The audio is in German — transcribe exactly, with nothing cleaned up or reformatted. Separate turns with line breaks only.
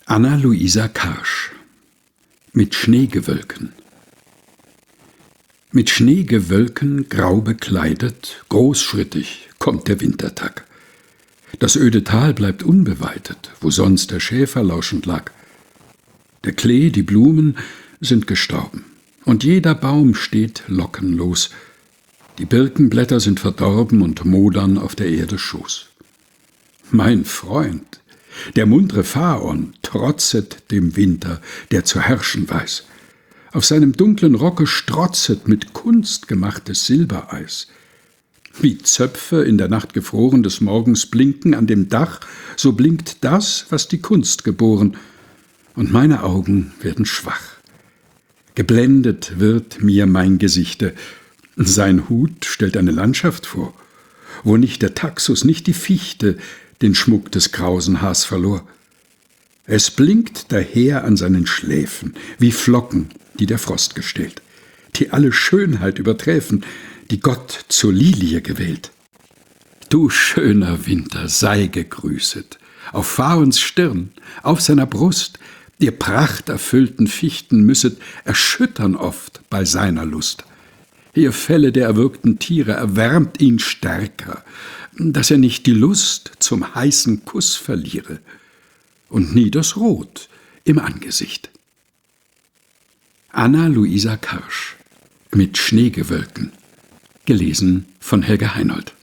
Anna Luisa Karsch mit Schneegewölken. Mit Schneegewölken grau bekleidet, großschrittig kommt der Wintertag. Das öde Tal bleibt unbeweidet, wo sonst der Schäfer lauschend lag. Der Klee, die Blumen sind gestorben, und jeder Baum steht lockenlos. Die Birkenblätter sind verdorben und modern auf der Erde Schoß. Mein Freund, der muntre Phaon, trotzet dem Winter, der zu herrschen weiß. Auf seinem dunklen Rocke strotzet mit Kunst gemachtes Silbereis. Wie Zöpfe in der Nacht gefroren des Morgens blinken an dem Dach, so blinkt das, was die Kunst geboren, und meine Augen werden schwach. Geblendet wird mir mein Gesichte, sein Hut stellt eine Landschaft vor, wo nicht der Taxus, nicht die Fichte den Schmuck des krausen Haars verlor. Es blinkt daher an seinen Schläfen, wie Flocken, die der Frost gestellt, die alle Schönheit überträfen, die Gott zur Lilie gewählt. Du schöner Winter, sei gegrüßet, auf Phaons Stirn, auf seiner Brust, ihr prachterfüllten Fichten müsset erschüttern oft bei seiner Lust. Ihr Felle der erwürgten Tiere erwärmt ihn stärker, dass er nicht die Lust zum heißen Kuss verliere und nie das Rot im Angesicht. Anna Luisa Karsch mit Schneegewölken, gelesen von Helga Heinold.